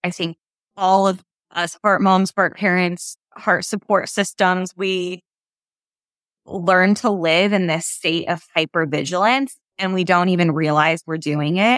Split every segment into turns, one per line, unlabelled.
I think all of us heart moms, heart parents, heart support systems, we learn to live in this state of hypervigilance and we don't even realize we're doing it.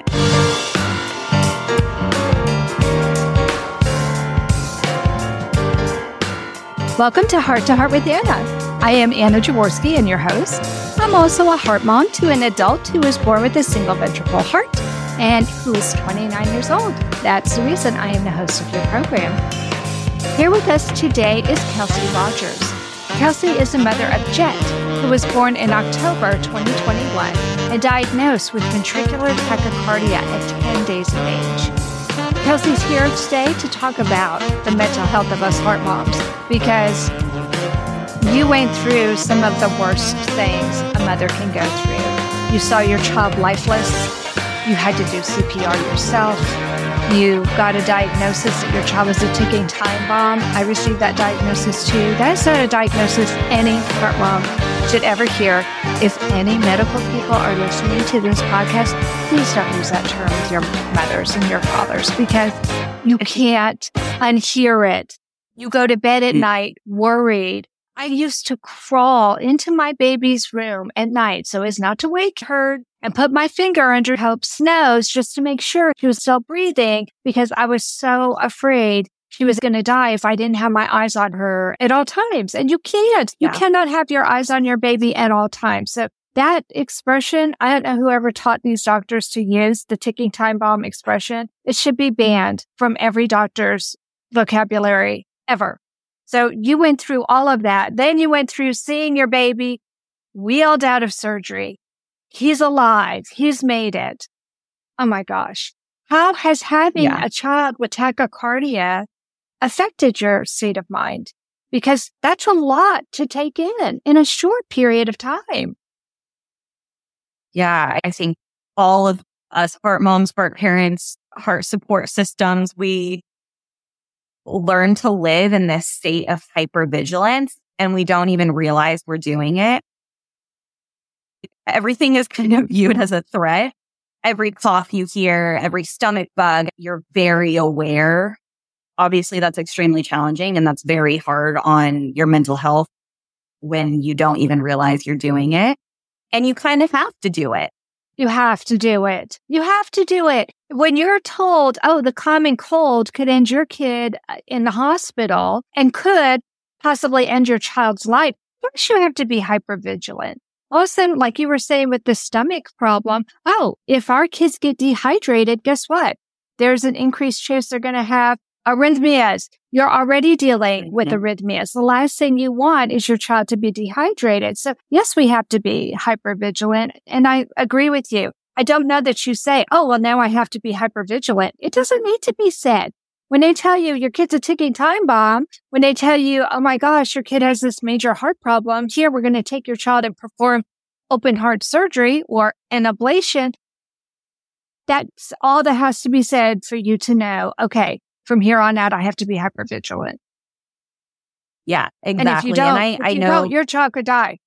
Welcome to Heart with Anna. I am Anna Jaworski and your host. I'm also a heart mom to an adult who was born with a single ventricle heart and who is 29 years old. That's the reason I am the host of your program. Here with us today is Kelsey Rogers. Kelsey is the mother of Jet, who was born in October 2021 and diagnosed with ventricular tachycardia at 10 days of age. Kelsey's here today to talk about the mental health of us heart moms because you went through some of the worst things a mother can go through. You saw your child lifeless. You had to do CPR yourself. You got a diagnosis that your child was a ticking time bomb. I received that diagnosis too. That is not a diagnosis any heart mom should ever hear. If any medical people are listening to this podcast, please don't use that term with your mothers and your fathers because you can't unhear it. You go to bed at night worried. I used to crawl into my baby's room at night so as not to wake her and put my finger under Hope's nose just to make sure she was still breathing because I was so afraid she was going to die if I didn't have my eyes on her at all times. And you can't. You cannot have your eyes on your baby at all times. So that expression, I don't know whoever taught these doctors to use the ticking time bomb expression. It should be banned from every doctor's vocabulary ever. So you went through all of that. Then you went through seeing your baby wheeled out of surgery. He's alive. He's made it. Oh my gosh. How has having a child with tachycardia affected your state of mind? Because that's a lot to take in a short period of time.
Yeah, I think all of us heart moms, heart parents, heart support systems, we learn to live in this state of hypervigilance and we don't even realize we're doing it. Everything is kind of viewed as a threat. Every cough you hear, every stomach bug, you're very aware. Obviously, that's extremely challenging and that's very hard on your mental health when you don't even realize you're doing it. And you kind of have to do it.
You have to do it. You have to do it. When you're told, oh, the common cold could end your kid in the hospital and could possibly end your child's life, first you have to be hypervigilant. Also, like you were saying with the stomach problem, if our kids get dehydrated, guess what? There's an increased chance they're going to have arrhythmias. You're already dealing with arrhythmias. The last thing you want is your child to be dehydrated. So yes, we have to be hypervigilant. And I agree with you. I don't know that you say, oh, well, now I have to be hypervigilant. It doesn't need to be said. When they tell you your kid's a ticking time bomb, when they tell you, oh my gosh, your kid has this major heart problem, here we're going to take your child and perform open heart surgery or an ablation, that's all that has to be said for you to know, okay, from here on out, I have to be hypervigilant.
Yeah, exactly.
And if you don't, I know your child could die.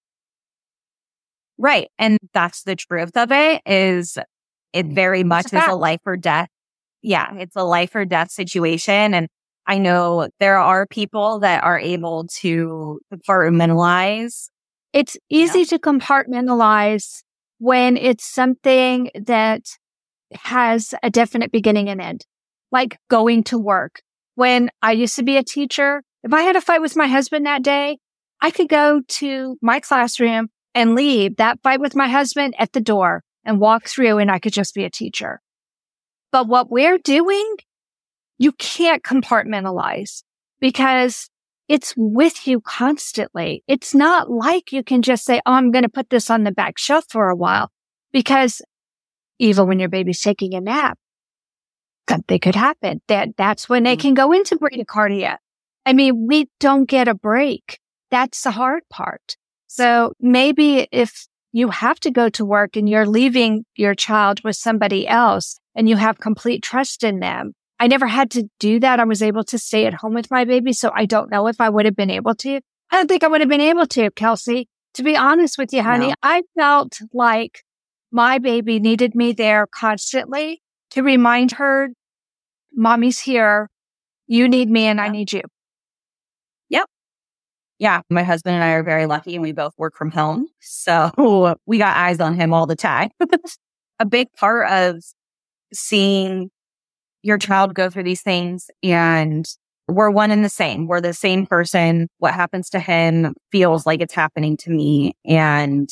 Right. And that's the truth of it is it very much is a life or death. Yeah, it's a life or death situation. And I know there are people that are able to compartmentalize.
It's easy to compartmentalize when it's something that has a definite beginning and end, like going to work. When I used to be a teacher, if I had a fight with my husband that day, I could go to my classroom and leave that fight with my husband at the door and walk through and I could just be a teacher. But what we're doing, you can't compartmentalize because it's with you constantly. It's not like you can just say, oh, I'm going to put this on the back shelf for a while because even when your baby's taking a nap, something could happen. That's when they can go into bradycardia. I mean, we don't get a break. That's the hard part. So maybe if you have to go to work and you're leaving your child with somebody else and you have complete trust in them. I never had to do that. I was able to stay at home with my baby. So I don't know if I would have been able to. I don't think I would have been able to, Kelsey. To be honest with you, honey, no. I felt like my baby needed me there constantly to remind her mommy's here. You need me and I need you.
Yep. Yeah. My husband and I are very lucky and we both work from home. So we got eyes on him all the time. A big part of seeing your child go through these things, and we're one and the same. We're the same person. What happens to him feels like it's happening to me. And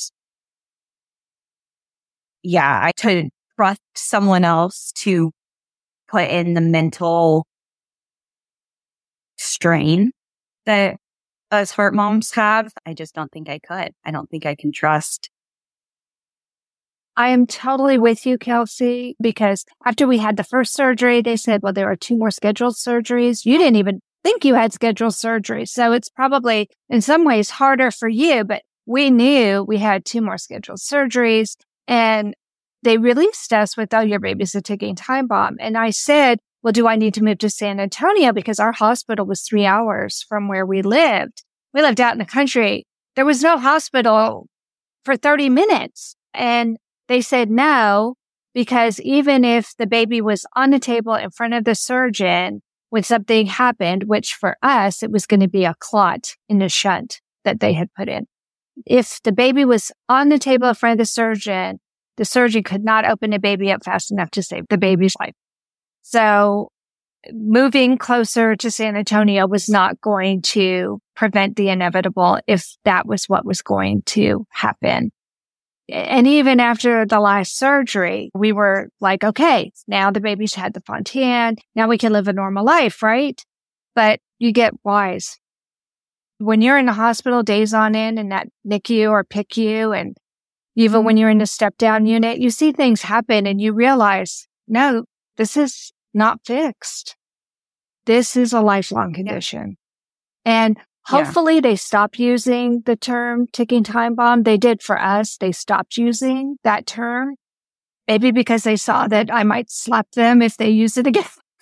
yeah, I to trust someone else to put in the mental strain that us heart moms have. I just don't think I could. I don't think I can trust.
I am totally with you, Kelsey, because after we had the first surgery, they said, well, there are 2 more scheduled surgeries. You didn't even think you had scheduled surgery. So it's probably in some ways harder for you, but we knew we had 2 more scheduled surgeries, and they released us with, oh, your baby's a ticking time bomb. And I said, well, do I need to move to San Antonio? Because our hospital was 3 hours from where we lived. We lived out in the country. There was no hospital for 30 minutes. And they said no, because even if the baby was on the table in front of the surgeon when something happened, which for us, it was going to be a clot in the shunt that they had put in. If the baby was on the table in front of the surgeon could not open the baby up fast enough to save the baby's life. So moving closer to San Antonio was not going to prevent the inevitable if that was what was going to happen. And even after the last surgery, we were like, okay, now the baby's had the Fontan. Now we can live a normal life, right? But you get wise. When you're in the hospital days on end in that NICU or PICU, and even when you're in the step-down unit, you see things happen and you realize, no, this is not fixed. This is a lifelong condition. And hopefully they stop using the term ticking time bomb. They did for us. They stopped using that term. Maybe because they saw that I might slap them if they use it again.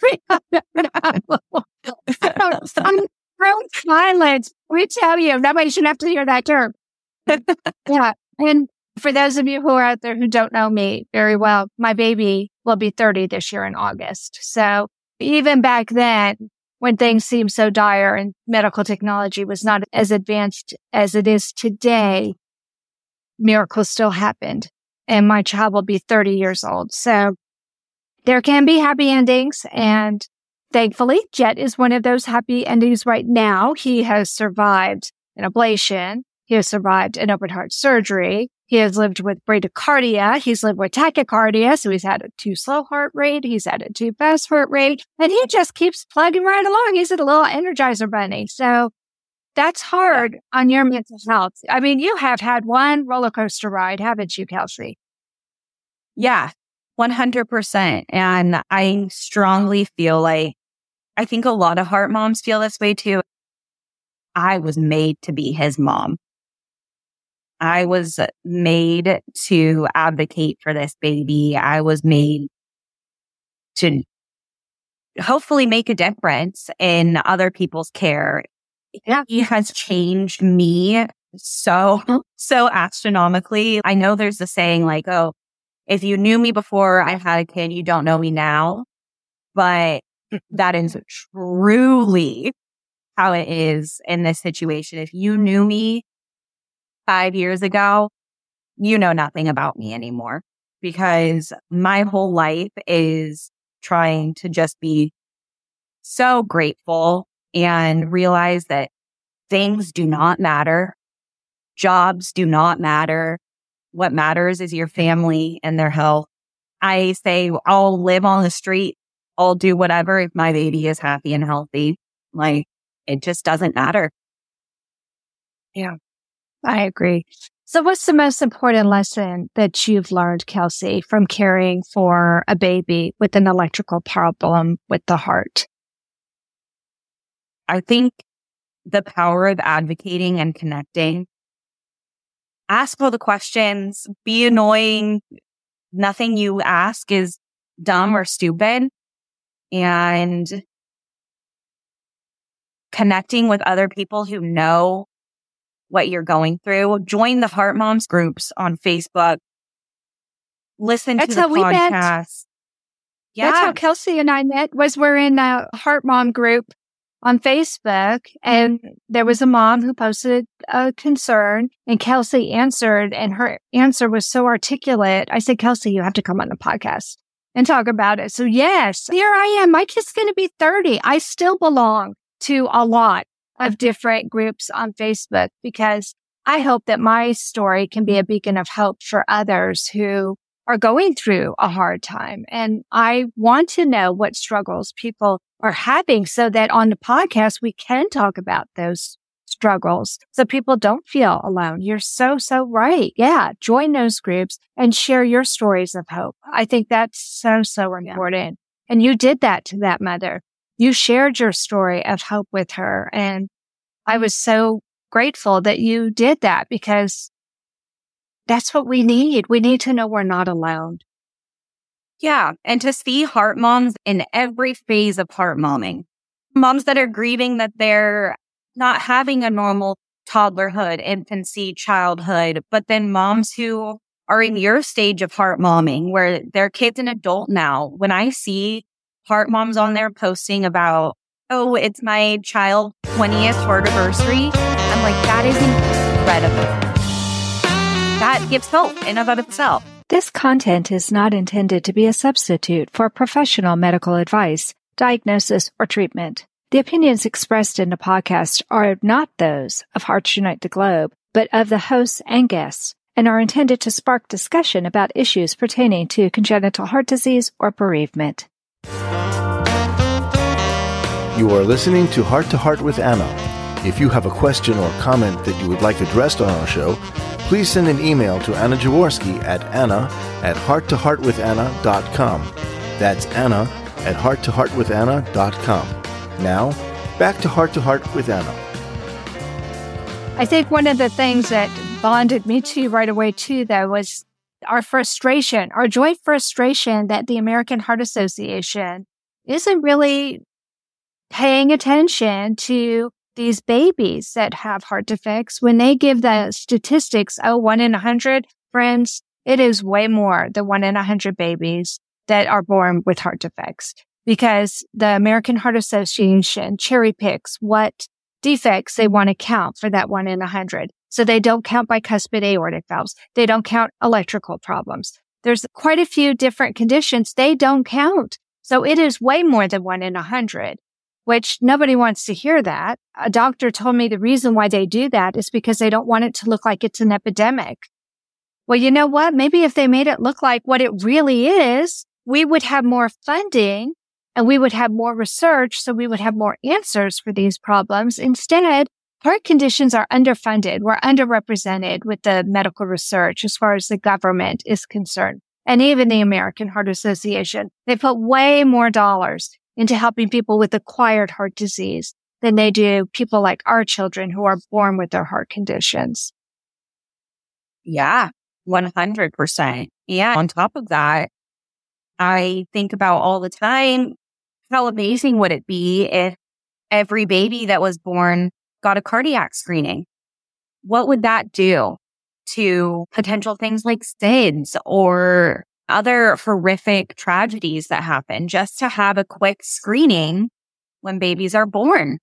Silence. We tell you, nobody should have to hear that term. Yeah. And for those of you who are out there who don't know me very well, my baby will be 30 this year in August. So even back then, when things seemed so dire and medical technology was not as advanced as it is today, miracles still happened. And my child will be 30 years old. So there can be happy endings. And thankfully, Jet is one of those happy endings right now. He has survived an ablation. He has survived an open heart surgery. He has lived with bradycardia. He's lived with tachycardia. So he's had a too slow heart rate. He's had a too fast heart rate. And he just keeps plugging right along. He's a little Energizer bunny. So that's hard on your mental health. I mean, you have had one roller coaster ride, haven't you, Kelsey?
Yeah, 100%. And I strongly feel like, I think a lot of heart moms feel this way too. I was made to be his mom. I was made to advocate for this baby. I was made to hopefully make a difference in other people's care. Yeah. He has changed me so astronomically. I know there's the saying like, oh, if you knew me before I had a kid, you don't know me now. But that is truly how it is in this situation. If you knew me 5 years ago, you know nothing about me anymore, because my whole life is trying to just be so grateful and realize that things do not matter. Jobs do not matter. What matters is your family and their health. I say I'll live on the street. I'll do whatever if my baby is happy and healthy. Like, it just doesn't matter.
Yeah. I agree. So what's the most important lesson that you've learned, Kelsey, from caring for a baby with an electrical problem with the heart?
I think the power of advocating and connecting. Ask all the questions. Be annoying. Nothing you ask is dumb or stupid. And connecting with other people who know what you're going through. Join the Heart Moms groups on Facebook. Listen to the podcast. Yeah.
That's how Kelsey and I met, was we're in a Heart Mom group on Facebook, and there was a mom who posted a concern, and Kelsey answered, and her answer was so articulate. I said, Kelsey, you have to come on the podcast and talk about it. So yes, here I am. My kid's going to be 30. I still belong to a lot of different groups on Facebook because I hope that my story can be a beacon of hope for others who are going through a hard time. And I want to know what struggles people are having so that on the podcast, we can talk about those struggles so people don't feel alone. You're so right. Yeah. Join those groups and share your stories of hope. I think that's so important. Yeah. And you did that to that mother. You shared your story of hope with her. And I was so grateful that you did that because that's what we need. We need to know we're not alone.
Yeah. And to see heart moms in every phase of heart momming, moms that are grieving that they're not having a normal toddlerhood, infancy, childhood, but then moms who are in your stage of heart momming where their kid's an adult now. When I see heart moms on there posting about, oh, it's my child's 20th heart anniversary, I'm like, that is incredible. That gives hope in and of itself.
This content is not intended to be a substitute for professional medical advice, diagnosis, or treatment. The opinions expressed in the podcast are not those of Hearts Unite the Globe, but of the hosts and guests, and are intended to spark discussion about issues pertaining to congenital heart disease or bereavement.
You are listening to Heart with Anna. If you have a question or comment that you would like addressed on our show, please send an email to Anna Jaworski at anna@hearttoheartwithanna.com. That's anna@hearttoheartwithanna.com. Now, back to Heart with Anna.
I think one of the things that bonded me to you right away, too, though, was our frustration, our joint frustration that the American Heart Association isn't really paying attention to these babies that have heart defects. When they give the statistics, 1 in 100, friends, it is way more than 1 in 100 babies that are born with heart defects because the American Heart Association cherry picks what defects they want to count for that 1 in 100. So they don't count bicuspid aortic valves. They don't count electrical problems. There's quite a few different conditions they don't count. So it is way more than 1 in 100. Which nobody wants to hear that. A doctor told me the reason why they do that is because they don't want it to look like it's an epidemic. Well, you know what? Maybe if they made it look like what it really is, we would have more funding and we would have more research, so we would have more answers for these problems. Instead, heart conditions are underfunded. We're underrepresented with the medical research as far as the government is concerned. And even the American Heart Association, they put way more dollars into helping people with acquired heart disease than they do people like our children who are born with their heart conditions.
Yeah, 100%. Yeah. On top of that, I think about all the time, how amazing would it be if every baby that was born got a cardiac screening? What would that do to potential things like SIDS or other horrific tragedies that happen, just to have a quick screening when babies are born?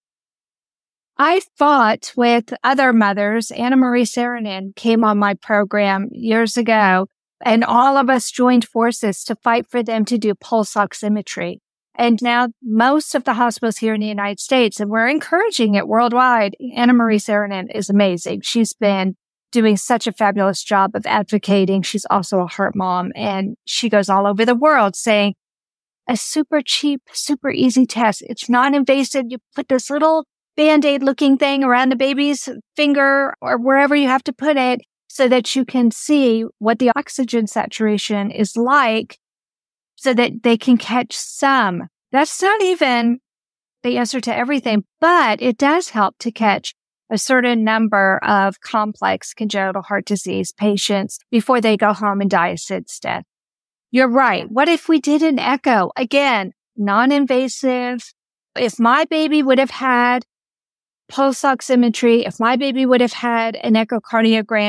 I fought with other mothers. Anna Marie Saarinen came on my program years ago, and all of us joined forces to fight for them to do pulse oximetry. And now most of the hospitals here in the United States, and we're encouraging it worldwide. Anna Marie Saarinen is amazing. She's been doing such a fabulous job of advocating. She's also a heart mom, and she goes all over the world saying a super cheap, super easy test. It's non-invasive. You put this little Band-Aid looking thing around the baby's finger or wherever you have to put it so that you can see what the oxygen saturation is like so that they can catch some. That's not even the answer to everything, but it does help to catch a certain number of complex congenital heart disease patients before they go home and die a SIDS death. You're right. What if we did an echo? Again, non-invasive. If my baby would have had pulse oximetry, if my baby would have had an echocardiogram,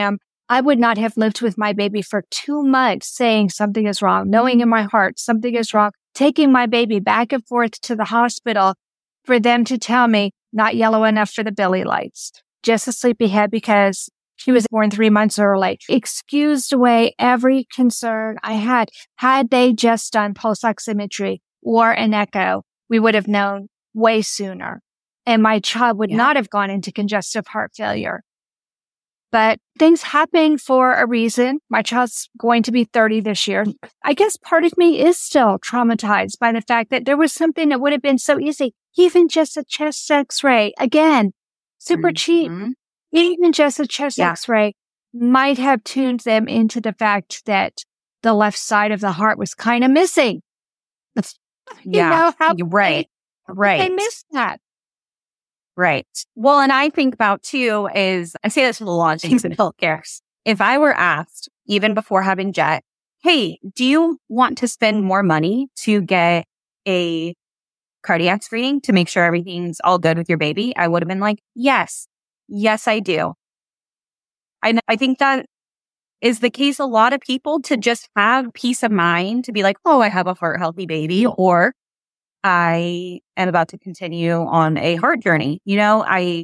I would not have lived with my baby for 2 months saying something is wrong, knowing in my heart something is wrong, taking my baby back and forth to the hospital for them to tell me not yellow enough for the belly lights, just a sleepyhead because she was born 3 months early. Excused away every concern I had. Had they just done pulse oximetry or an echo, we would have known way sooner. And my child would not have gone into congestive heart failure. But things happen for a reason. My child's going to be 30 this year. I guess part of me is still traumatized by the fact that there was something that would have been so easy. Even just a chest x-ray. Again, super cheap. Even just a chest x-ray might have tuned them into the fact that the left side of the heart was kind of missing. You know how they missed that.
Right. Well, and I think about too is, I say this with a lot of things in healthcare. If I were asked, even before having Jet, hey, do you want to spend more money to get a cardiac screening to make sure everything's all good with your baby? I would have been like, yes, I do. I think that is the case. A lot of people to just have peace of mind to be like, oh, I have a heart healthy baby, or I am about to continue on a heart journey. It's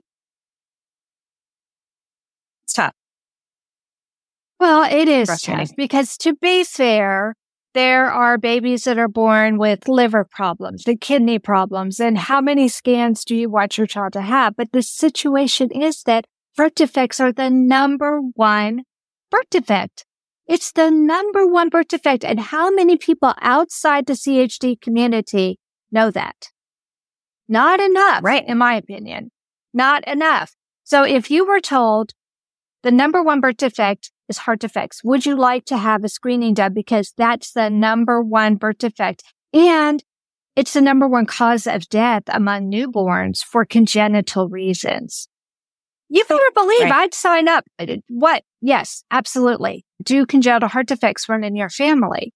tough.
Well, it is tough because, to be fair, there are babies that are born with liver problems, the kidney problems, and how many scans do you want your child to have? But the situation is that birth defects are the number one birth defect. It's the number one birth defect. And how many people outside the CHD community know that? Not enough, right? In my opinion, not enough. So if you were told the number one birth defect is heart defects, would you like to have a screening done? Because that's the number one birth defect. And it's the number one cause of death among newborns for congenital reasons. You better believe I'd sign up. What? Yes, absolutely. Do congenital heart defects run in your family?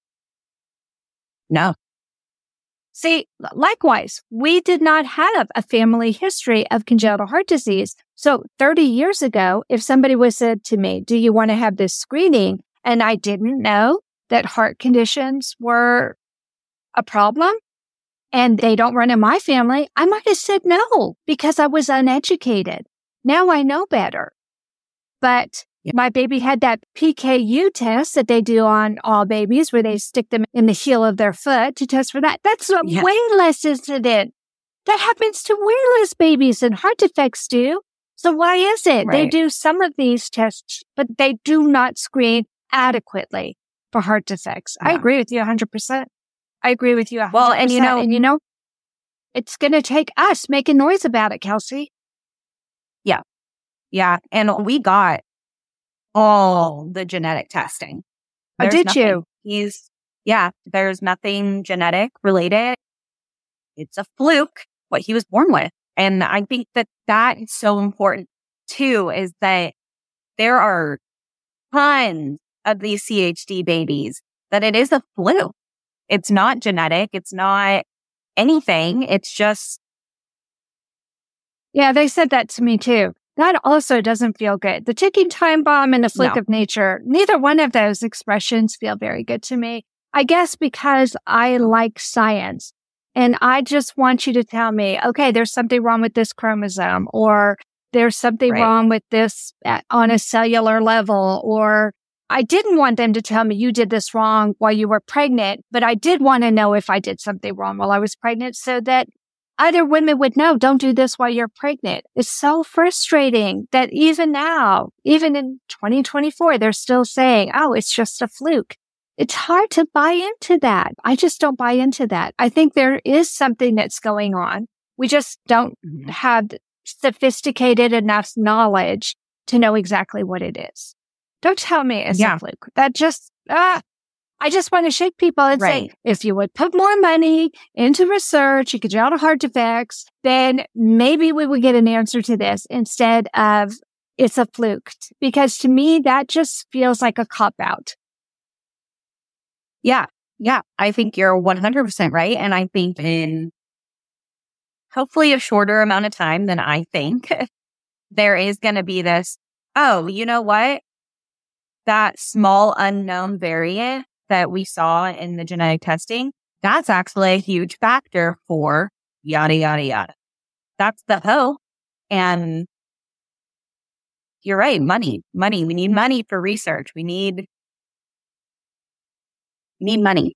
No.
See, likewise, we did not have a family history of congenital heart disease. So 30 years ago, if somebody was said to me, do you want to have this screening? And I didn't know that heart conditions were a problem and they don't run in my family, I might have said no because I was uneducated. Now I know better. But my baby had that PKU test that they do on all babies where they stick them in the heel of their foot to test for that. That's a way less incident. That happens to way less babies than heart defects do. So why is it? They do some of these tests, but they do not screen adequately for heart defects. I agree with you 100%. I agree with you 100%. Well, and it's going to take us making noise about it, Kelsey.
Yeah. Yeah. And we got all the genetic testing.
Did you?
There's nothing genetic related. It's a fluke what he was born with. And I think that is so important too, is that there are tons of these CHD babies that it is a fluke. It's not genetic. It's not anything. It's just.
Yeah, they said that to me too. That also doesn't feel good. The ticking time bomb and the fluke of nature, neither one of those expressions feel very good to me. I guess because I like science and I just want you to tell me, okay, there's something wrong with this chromosome, or there's something wrong with this on a cellular level, or I didn't want them to tell me you did this wrong while you were pregnant, but I did want to know if I did something wrong while I was pregnant so that other women would know, don't do this while you're pregnant. It's so frustrating that even now, even in 2024, they're still saying, oh, it's just a fluke. It's hard to buy into that. I just don't buy into that. I think there is something that's going on. We just don't have sophisticated enough knowledge to know exactly what it is. Don't tell me it's a fluke. That just, I just want to shake people and say, if you would put more money into research, you could get out of heart defects, then maybe we would get an answer to this instead of it's a fluke. Because to me, that just feels like a cop-out.
Yeah. Yeah. I think you're 100% right. And I think in hopefully a shorter amount of time than I think, there is going to be this, oh, you know what? that small unknown variant that we saw in the genetic testing, that's actually a huge factor for yada, yada, yada. That's the hope. And you're right. Money. We need money for research. We need money.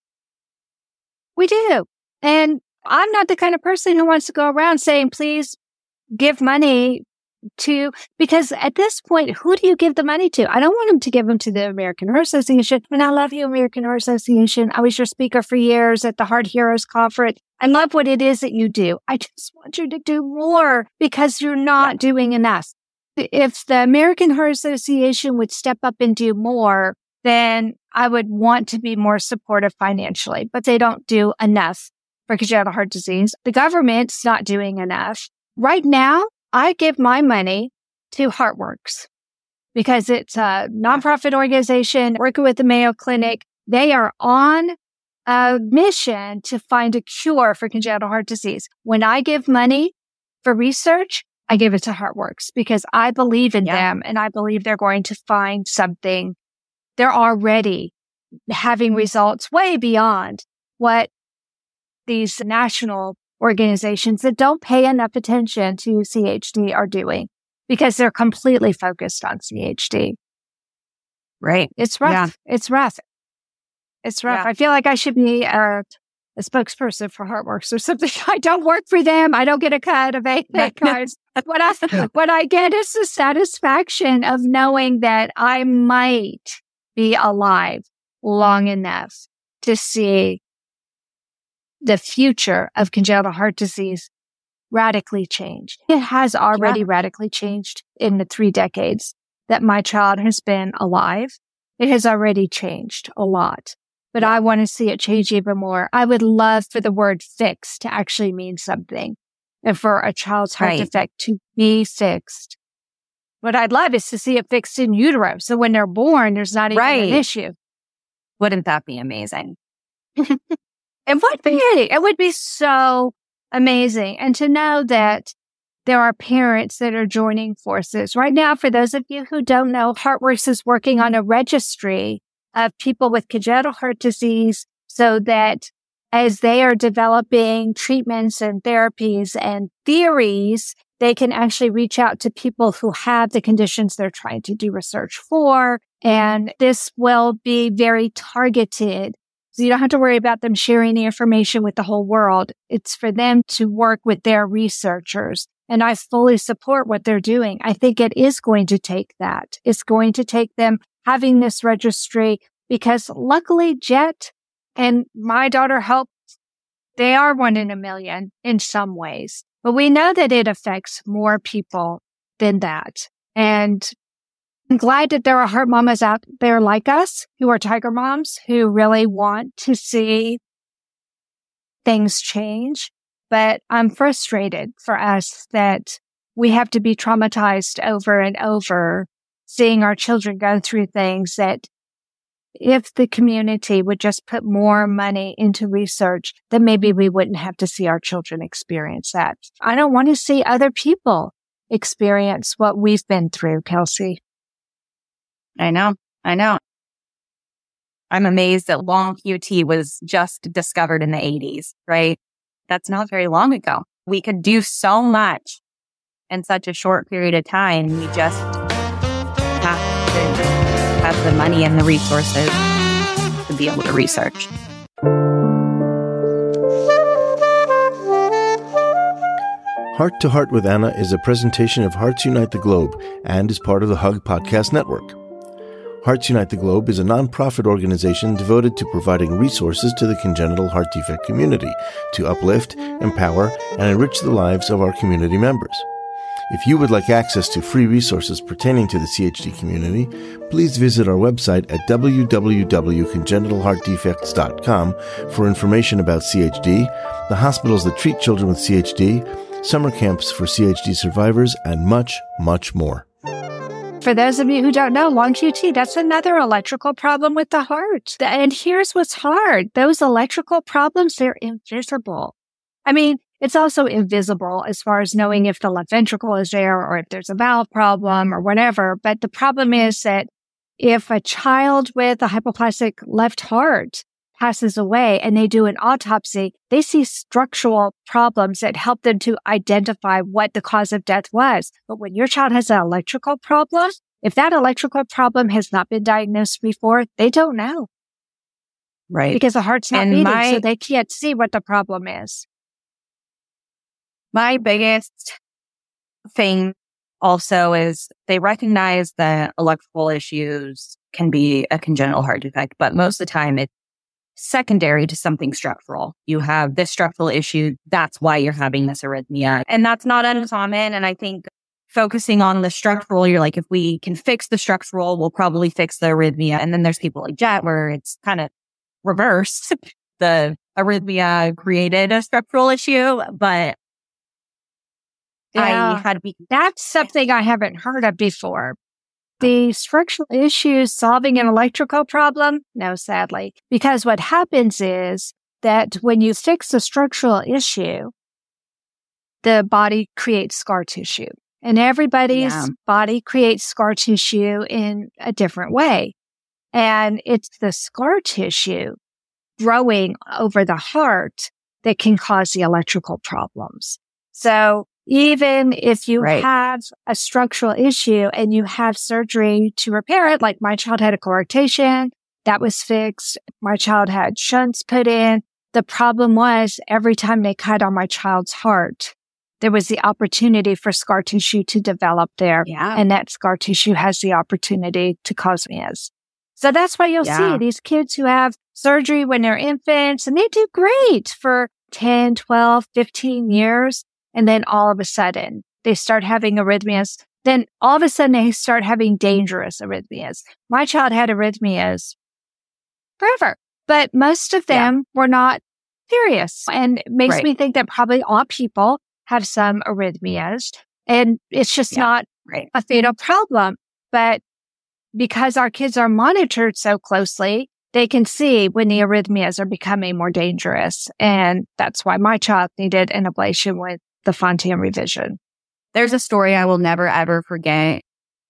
We do. And I'm not the kind of person who wants to go around saying, please give money to, because at this point, who do you give the money to? I don't want them to give them to the American Heart Association. And I love you, American Heart Association. I was your speaker for years at the Heart Heroes Conference. I love what it is that you do. I just want you to do more because you're not doing enough. If the American Heart Association would step up and do more, then I would want to be more supportive financially, but they don't do enough for congenital heart disease. The government's not doing enough. Right now, I give my money to HeartWorks because it's a nonprofit organization working with the Mayo Clinic. They are on a mission to find a cure for congenital heart disease. When I give money for research, I give it to HeartWorks because I believe in them and I believe they're going to find something. They're already having results way beyond what these national organizations that don't pay enough attention to CHD are doing because they're completely focused on CHD.
Right.
It's rough. Yeah. It's rough. It's rough. Yeah. I feel like I should be a spokesperson for HeartWorks or something. I don't work for them. I don't get a cut of anything. What I get is the satisfaction of knowing that I might be alive long enough to see the future of congenital heart disease radically changed. It has already radically changed in the 3 decades that my child has been alive. It has already changed a lot, but I want to see it change even more. I would love for the word fix to actually mean something and for a child's heart defect to be fixed. What I'd love is to see it fixed in utero. So when they're born, there's not even an issue.
Wouldn't that be amazing?
It would be so amazing. And to know that there are parents that are joining forces. Right now, for those of you who don't know, HeartWorks is working on a registry of people with congenital heart disease so that as they are developing treatments and therapies and theories, they can actually reach out to people who have the conditions they're trying to do research for. And this will be very targeted. So you don't have to worry about them sharing the information with the whole world. It's for them to work with their researchers. And I fully support what they're doing. I think it is going to take that. It's going to take them having this registry because luckily Jet and my daughter Hope, they are 1 in a million in some ways. But we know that it affects more people than that. And I'm glad that there are heart mamas out there like us who are tiger moms who really want to see things change. But I'm frustrated for us that we have to be traumatized over and over seeing our children go through things that if the community would just put more money into research, then maybe we wouldn't have to see our children experience that. I don't want to see other people experience what we've been through, Kelsey.
I know. I'm amazed that long QT was just discovered in the 80s, right? That's not very long ago. We could do so much in such a short period of time. We just have to have the money and the resources to be able to research.
Heart to Heart with Anna is a presentation of Hearts Unite the Globe and is part of the Hug Podcast Network. Hearts Unite the Globe is a nonprofit organization devoted to providing resources to the congenital heart defect community to uplift, empower, and enrich the lives of our community members. If you would like access to free resources pertaining to the CHD community, please visit our website at www.congenitalheartdefects.com for information about CHD, the hospitals that treat children with CHD, summer camps for CHD survivors, and much, much more.
For those of you who don't know, long QT, that's another electrical problem with the heart. And here's what's hard. Those electrical problems, they're invisible. I mean, it's also invisible as far as knowing if the left ventricle is there or if there's a valve problem or whatever. But the problem is that if a child with a hypoplastic left heart passes away and they do an autopsy, they see structural problems that help them to identify what the cause of death was. But when your child has an electrical problem, if that electrical problem has not been diagnosed before, they don't know.
Right.
Because the heart's not beating, so they can't see what the problem is.
My biggest thing also is they recognize that electrical issues can be a congenital heart defect, but most of the time it's secondary to something structural. You have this structural issue. That's why you're having this arrhythmia. And that's not uncommon. And I think focusing on the structural, you're like, if we can fix the structural, we'll probably fix the arrhythmia. And then there's people like Jet where it's kind of reversed. The arrhythmia created a structural issue, but
that's something I haven't heard of before. The structural issues solving an electrical problem? No, sadly. Because what happens is that when you fix a structural issue, the body creates scar tissue. And everybody's body creates scar tissue in a different way. And it's the scar tissue growing over the heart that can cause the electrical problems. So even if you have a structural issue and you have surgery to repair it, like my child had a coarctation, that was fixed. My child had shunts put in. The problem was every time they cut on my child's heart, there was the opportunity for scar tissue to develop there. Yeah. And that scar tissue has the opportunity to cause arrhythmias. So that's why you'll see these kids who have surgery when they're infants and they do great for 10, 12, 15 years. And then all of a sudden they start having arrhythmias. Then all of a sudden they start having dangerous arrhythmias. My child had arrhythmias forever, but most of them were not serious. And it makes me think that probably all people have some arrhythmias and it's just not a fatal problem. But because our kids are monitored so closely, they can see when the arrhythmias are becoming more dangerous. And that's why my child needed an ablation with the Fontan revision.
There's a story I will never, ever forget.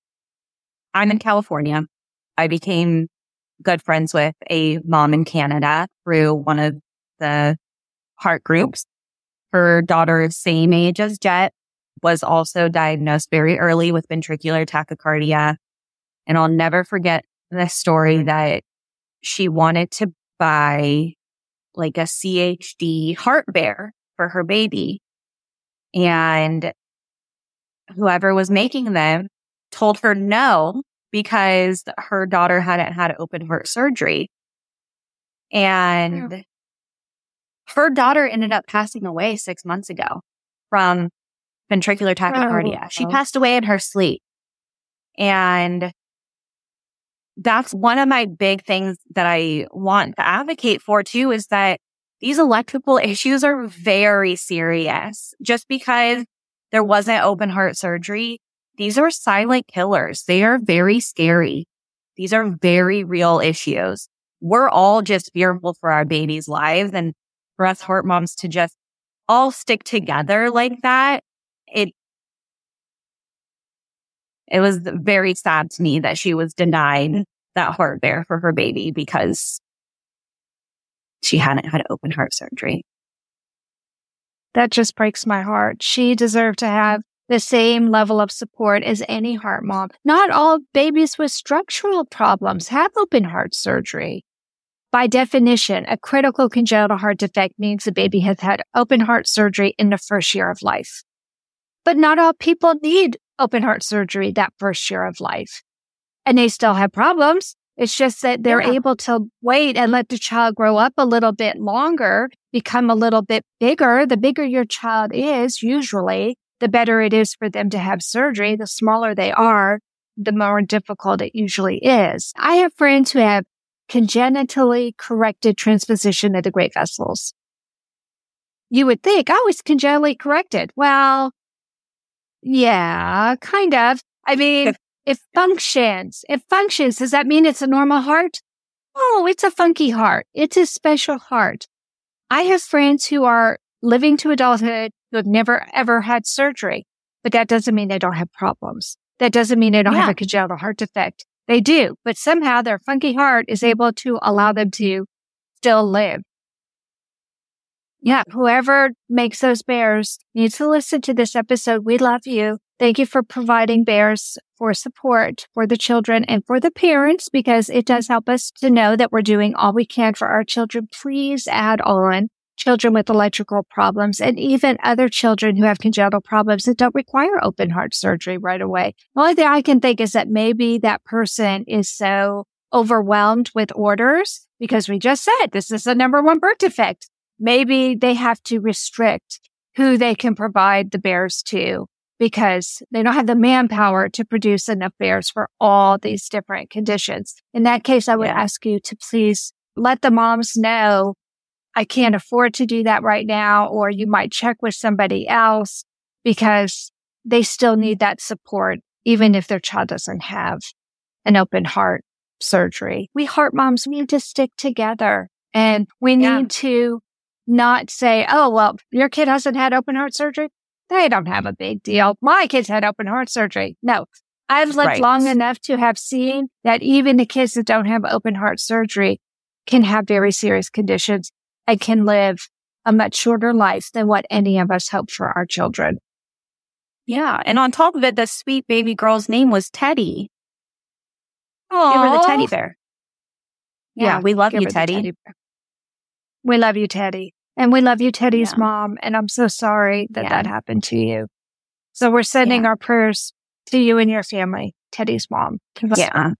I'm in California. I became good friends with a mom in Canada through one of the heart groups. Her daughter, same age as Jet, was also diagnosed very early with ventricular tachycardia. And I'll never forget this story that she wanted to buy like a CHD heart bear for her baby. And whoever was making them told her no, because her daughter hadn't had open heart surgery. And her daughter ended up passing away 6 months ago from ventricular tachycardia. She passed away in her sleep. And that's one of my big things that I want to advocate for too, is that these electrical issues are very serious. Just because there wasn't open heart surgery, these are silent killers. They are very scary. These are very real issues. We're all just fearful for our babies' lives, and for us heart moms to just all stick together like that, it was very sad to me that she was denied that heart bear for her baby because she hadn't had open heart surgery.
That just breaks my heart. She deserved to have the same level of support as any heart mom. Not all babies with structural problems have open heart surgery. By definition, a critical congenital heart defect means the baby has had open heart surgery in the first year of life. But not all people need open heart surgery that first year of life. And they still have problems. It's just that they're able to wait and let the child grow up a little bit longer, become a little bit bigger. The bigger your child is, usually, the better it is for them to have surgery. The smaller they are, the more difficult it usually is. I have friends who have congenitally corrected transposition of the great vessels. You would think, oh, it's congenitally corrected. Well, yeah, kind of. I mean, it functions. Does that mean it's a normal heart? Oh, it's a funky heart. It's a special heart. I have friends who are living to adulthood who have never, ever had surgery, but that doesn't mean they don't have problems. That doesn't mean they don't have a congenital heart defect. They do, but somehow their funky heart is able to allow them to still live. Yeah, whoever makes those bears needs to listen to this episode. We love you. Thank you for providing bears for support for the children and for the parents, because it does help us to know that we're doing all we can for our children. Please add on children with electrical problems and even other children who have congenital problems that don't require open heart surgery right away. The only thing I can think is that maybe that person is so overwhelmed with orders, because we just said this is the number one birth defect. Maybe they have to restrict who they can provide the bears to, because they don't have the manpower to produce enough bears for all these different conditions. In that case, I would ask you to please let the moms know, I can't afford to do that right now, or you might check with somebody else, because they still need that support, even if their child doesn't have an open heart surgery. We heart moms need to stick together, and we need to not say, oh, well, your kid hasn't had open heart surgery. They don't have a big deal. My kids had open heart surgery. No, I've lived long enough to have seen that even the kids that don't have open heart surgery can have very serious conditions and can live a much shorter life than what any of us hope for our children.
Yeah. And on top of it, the sweet baby girl's name was Teddy.
Oh,
give her the teddy bear. Yeah, we love you, Teddy.
We love you, Teddy. And we love you, Teddy's mom. And I'm so sorry that that happened to you. So we're sending our prayers to you and your family, Teddy's mom.
Yeah.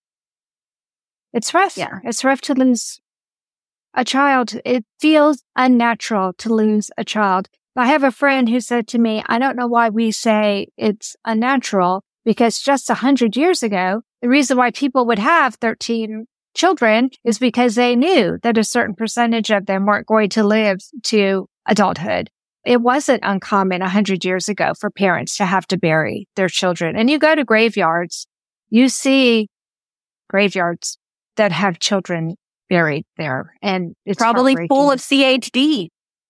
It's rough. Yeah. It's rough to lose a child. It feels unnatural to lose a child. I have a friend who said to me, I don't know why we say it's unnatural, because just 100 years ago, the reason why people would have 13 children is because they knew that a certain percentage of them weren't going to live to adulthood. It wasn't uncommon 100 years ago for parents to have to bury their children. And you go to graveyards, you see graveyards that have children buried there. And it's
probably full of CHD.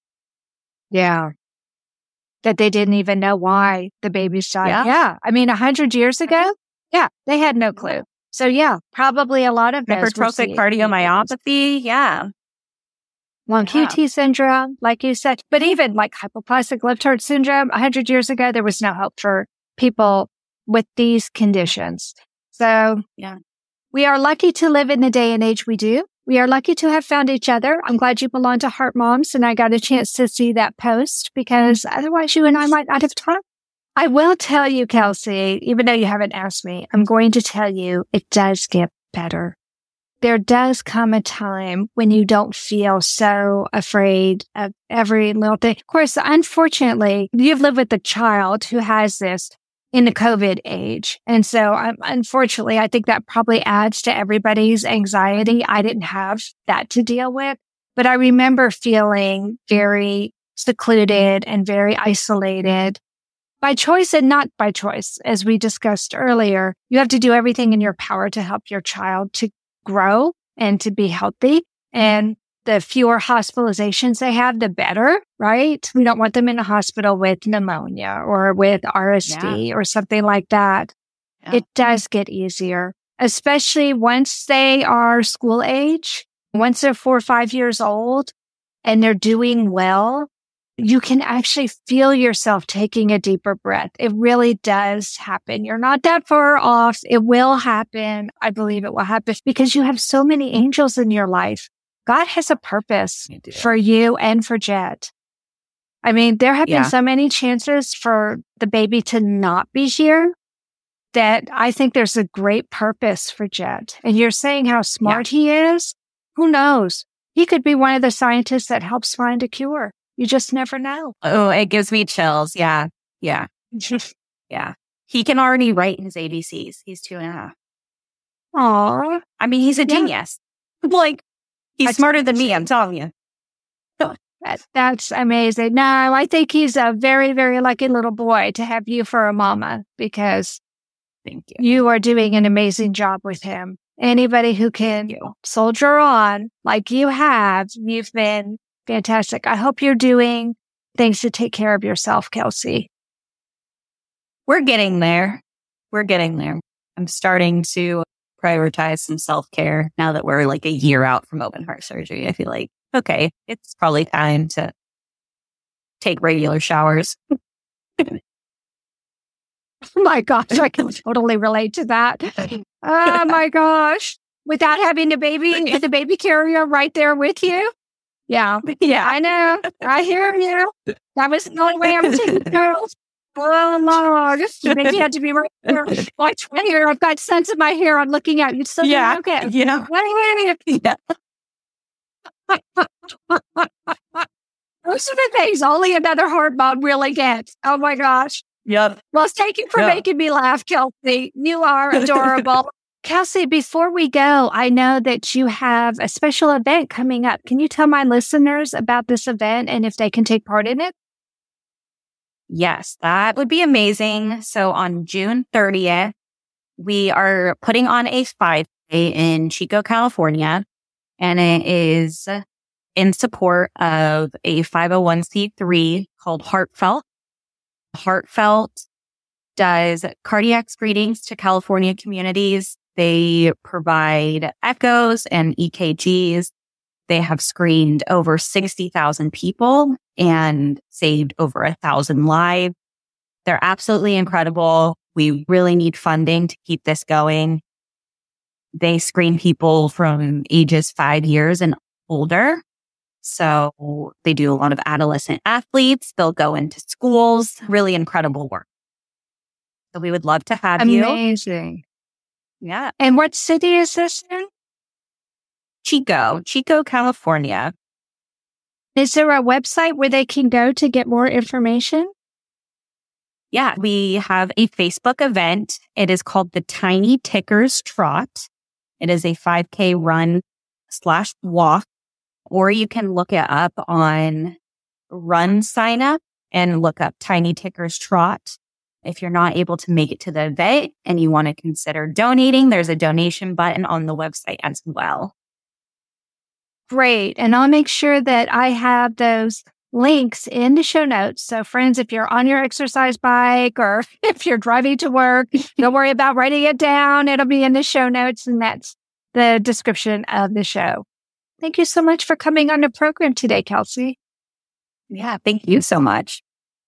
Yeah. That they didn't even know why the babies died. Yeah. I mean, 100 years ago, they had no clue. So probably a lot of
hypertrophic cardiomyopathy. Yeah.
Long QT syndrome, like you said, but even like hypoplastic left heart syndrome, 100 years ago, there was no hope for people with these conditions. So we are lucky to live in the day and age we do. We are lucky to have found each other. I'm glad you belong to Heart Moms, and I got a chance to see that post, because otherwise you and I might not have talked. I will tell you, Kelsey, even though you haven't asked me, I'm going to tell you it does get better. There does come a time when you don't feel so afraid of every little thing. Of course, unfortunately, you've lived with a child who has this in the COVID age. And so, unfortunately, I think that probably adds to everybody's anxiety. I didn't have that to deal with, but I remember feeling very secluded and very isolated. By choice and not by choice, as we discussed earlier, you have to do everything in your power to help your child to grow and to be healthy. And the fewer hospitalizations they have, the better, right? We don't want them in a hospital with pneumonia or with RSV or something like that. Yeah. It does get easier, especially once they are school age, once they're 4 or 5 years old and they're doing well. You can actually feel yourself taking a deeper breath. It really does happen. You're not that far off. It will happen. I believe it will happen because you have so many angels in your life. God has a purpose for you and for Jet. I mean, there have been so many chances for the baby to not be here that I think there's a great purpose for Jet. And you're saying how smart he is. Who knows? He could be one of the scientists that helps find a cure. You just never know.
Oh, it gives me chills. Yeah. Yeah. Yeah. He can already write his ABCs. He's 2.5.
Aw.
I mean, he's a genius. Like, he's smarter than me, I'm telling you.
That's amazing. No, I think he's a very, very lucky little boy to have you for a mama, because
thank you.
You are doing an amazing job with him. Anybody who can soldier on like you have, you've been fantastic. I hope you're doing things to take care of yourself, Kelsey.
We're getting there. I'm starting to prioritize some self-care now that we're like a year out from open heart surgery. I feel like, okay, it's probably time to take regular showers.
Oh my gosh, I can totally relate to that. Oh my gosh. Without having the baby carrier right there with you. Yeah. Yeah, I know. I hear you. That was the only way I'm taking care of. Oh Lord. Maybe had to be right there. Watch right here. I've got scents in my hair. I'm looking at you. So
Yeah.
okay.
Yeah.
Yeah. Those are the things only another heart mom really gets. Oh my gosh.
Yep.
Well, thank you for making me laugh, Kelsey. You are adorable. Kelsey, before we go, I know that you have a special event coming up. Can you tell my listeners about this event and if they can take part in it?
Yes, that would be amazing. So on June 30th, we are putting on a 5K in Chico, California, and it is in support of a 501c3 called Heartfelt. Heartfelt does cardiac screenings to California communities. They provide echoes and EKGs. They have screened over 60,000 people and saved over 1,000 lives. They're absolutely incredible. We really need funding to keep this going. They screen people from ages 5 years and older. So they do a lot of adolescent athletes. They'll go into schools. Really incredible work. So we would love to have you.
Amazing.
Yeah.
And what city is this in?
Chico, California.
Is there a website where they can go to get more information?
Yeah, we have a Facebook event. It is called the Tiny Tickers Trot. It is a 5K run/walk, or you can look it up on Run Sign Up and look up Tiny Tickers Trot. If you're not able to make it to the event and you want to consider donating, there's a donation button on the website as well.
Great. And I'll make sure that I have those links in the show notes. So friends, if you're on your exercise bike or if you're driving to work, don't worry about writing it down. It'll be in the show notes, and that's the description of the show. Thank you so much for coming on the program today, Kelsey.
Yeah, thank you so much.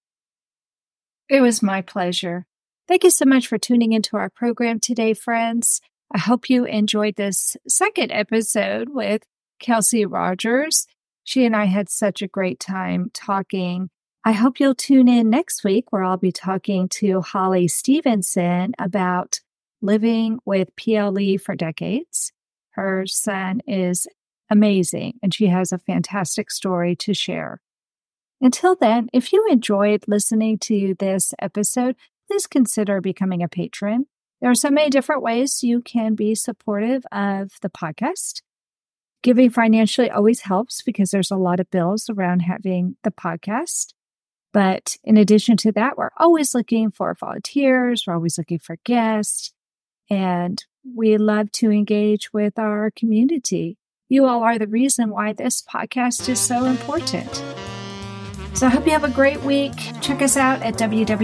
It was my pleasure. Thank you so much for tuning into our program today, friends. I hope you enjoyed this second episode with Kelsey Rogers. She and I had such a great time talking. I hope you'll tune in next week where I'll be talking to Holly Stevenson about living with PLE for decades. Her son is amazing and she has a fantastic story to share. Until then, if you enjoyed listening to this episode, please consider becoming a patron. There are so many different ways you can be supportive of the podcast. Giving financially always helps because there's a lot of bills around having the podcast. But in addition to that, we're always looking for volunteers. We're always looking for guests. And we love to engage with our community. You all are the reason why this podcast is so important. So I hope you have a great week. Check us out at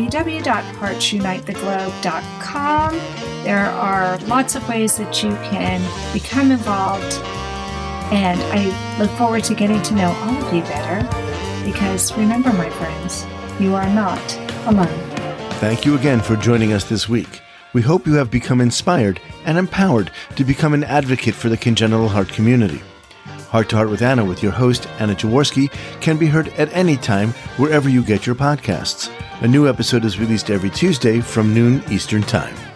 www.heartsunitetheglobe.com. There are lots of ways that you can become involved. And I look forward to getting to know all of you better. Because remember, my friends, you are not alone.
Thank you again for joining us this week. We hope you have become inspired and empowered to become an advocate for the congenital heart community. Heart to Heart with Anna with your host, Anna Jaworski, can be heard at any time wherever you get your podcasts. A new episode is released every Tuesday from noon Eastern Time.